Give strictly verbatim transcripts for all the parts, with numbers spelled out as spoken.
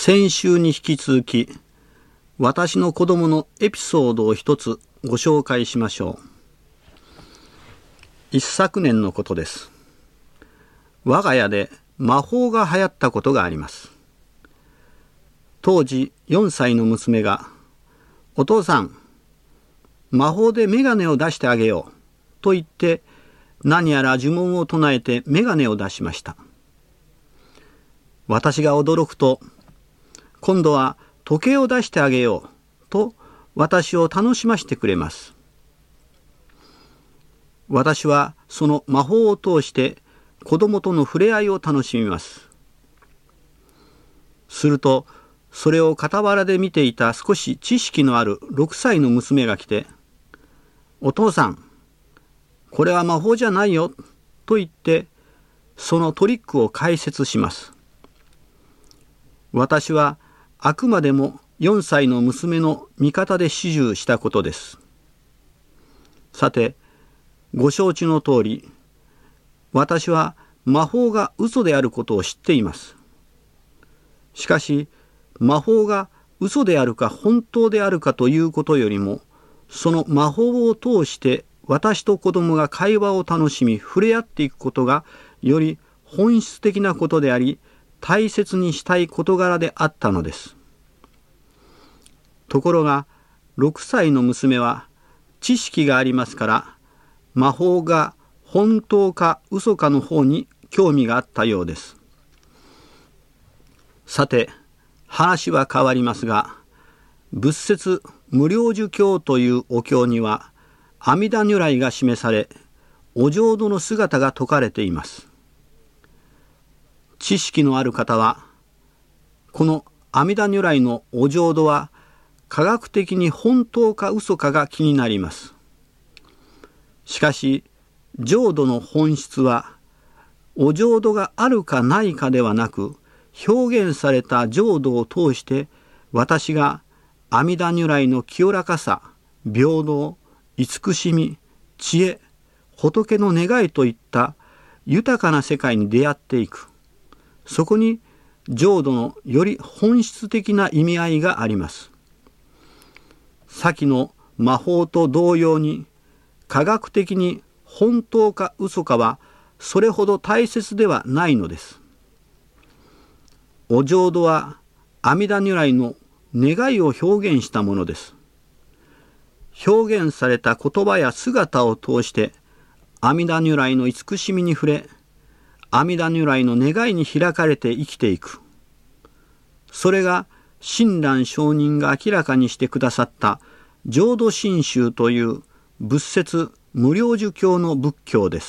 先週に引き続き、私の子供のエピソードを一つご紹介しましょう。一昨年のことです。我が家で魔法が流行ったことがあります。当時よんさいの娘が、お父さん、魔法でメガネを出してあげようと言って、何やら呪文を唱えてメガネを出しました。私が驚くと、今度は時計を出してあげようと私を楽しませてくれます。私はその魔法を通して子供との触れ合いを楽しみます。すると、それを傍らで見ていた少し知識のあるろくさいの娘が来て、お父さん、これは魔法じゃないよと言って、そのトリックを解説します。私はあくまでもよんさいの娘の味方で始終したことです。さて、ご承知の通り、私は魔法が嘘であることを知っています。しかし、魔法が嘘であるか本当であるかということよりも、その魔法を通して私と子供が会話を楽しみ触れ合っていくことがより本質的なことであり、大切にしたい事柄であったのです。ところがろくさいの娘は知識がありますから、魔法が本当か嘘かの方に興味があったようです。さて、話は変わりますが、仏説無量寿経というお経には阿弥陀如来が示され、お浄土の姿が説かれています。知識のある方は、この阿弥陀如来のお浄土は科学的に本当か嘘かが気になります。しかし、浄土の本質は、お浄土があるかないかではなく、表現された浄土を通して、私が阿弥陀如来の清らかさ、平等、慈しみ、知恵、仏の願いといった豊かな世界に出会っていく。そこに浄土のより本質的な意味合いがあります。先の魔法と同様に、科学的に本当か嘘かはそれほど大切ではないのです。お浄土は阿弥陀如来の願いを表現したものです。表現された言葉や姿を通して阿弥陀如来の慈しみに触れ、阿弥陀如来の願いに開かれて生きていく。それが親鸞上人が明らかにしてくださった浄土真宗という仏説無量寿経の仏教です。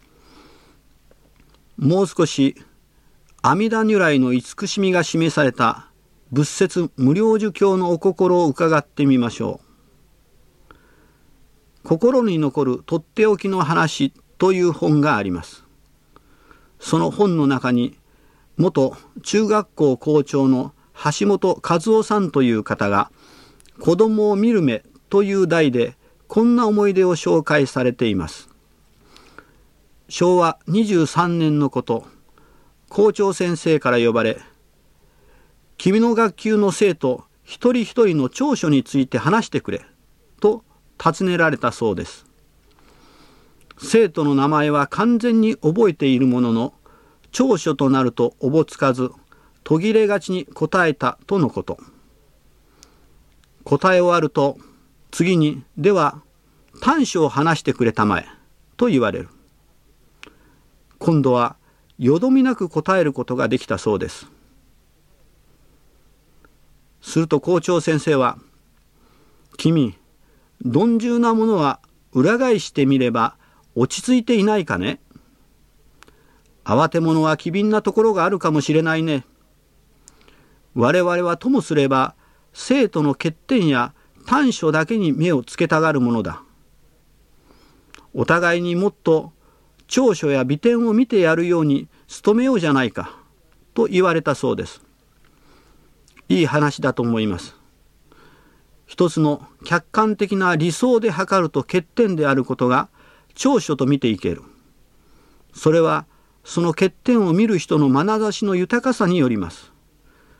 もう少し阿弥陀如来の慈しみが示された仏説無量寿経のお心を伺ってみましょう。心に残るとっておきの話という本があります。その本の中に、元中学校校長の橋本和夫さんという方が、子供を見る目という題でこんな思い出を紹介されています。しょうわにじゅうさんねんのこと、校長先生から呼ばれ、君の学級の生徒一人一人の長所について話してくれと尋ねられたそうです。生徒の名前は完全に覚えているものの、長所となるとおぼつかず途切れがちに答えたとのこと。答え終わると、次に、では短所を話してくれたまえと言われる。今度はよどみなく答えることができたそうです。すると校長先生は、君、鈍重なものは裏返してみれば落ち着いていないかね。慌て者は機敏なところがあるかもしれないね。我々はともすれば生徒の欠点や短所だけに目をつけたがるものだ。お互いにもっと長所や美点を見てやるように努めようじゃないかと言われたそうです。いい話だと思います。一つの客観的な理想で測ると欠点であることが長所と見ていける。それはその欠点を見る人の眼差しの豊かさによります。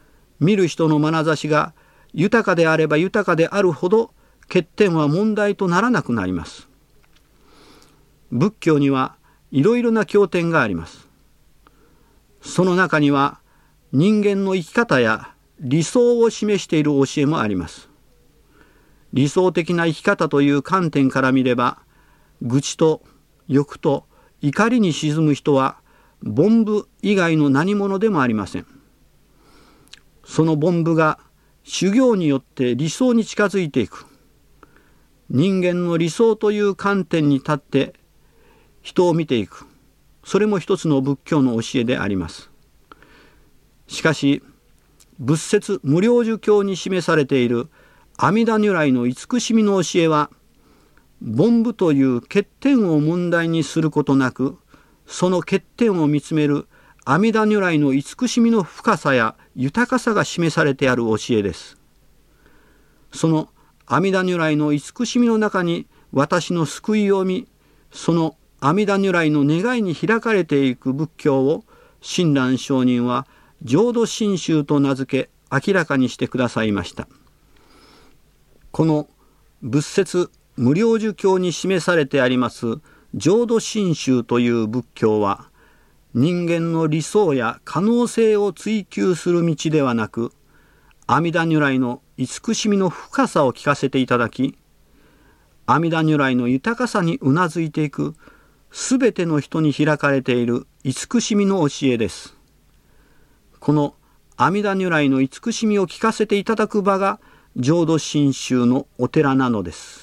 見る人の眼差しが豊かであれば豊かであるほど欠点は問題とならなくなります。仏教にはいろいろな経典があります。その中には人間の生き方や理想を示している教えもあります。理想的な生き方という観点から見れば、愚痴と欲と怒りに沈む人は凡夫以外の何者でもありません。その凡夫が修行によって理想に近づいていく。人間の理想という観点に立って人を見ていく。それも一つの仏教の教えであります。しかし、仏説無量寿経に示されている阿弥陀如来の慈しみの教えは、凡夫という欠点を問題にすることなく、その欠点を見つめる阿弥陀如来の慈しみの深さや豊かさが示されてある教えです。その阿弥陀如来の慈しみの中に私の救いを見、その阿弥陀如来の願いに開かれていく仏教を親鸞上人は浄土真宗と名付け明らかにしてくださいました。この仏説無量寿経に示されてあります浄土真宗という仏教は、人間の理想や可能性を追求する道ではなく、阿弥陀如来の慈しみの深さを聞かせていただき、阿弥陀如来の豊かさにうなずいていくすべての人に開かれている慈しみの教えです。この阿弥陀如来の慈しみを聞かせていただく場が浄土真宗のお寺なのです。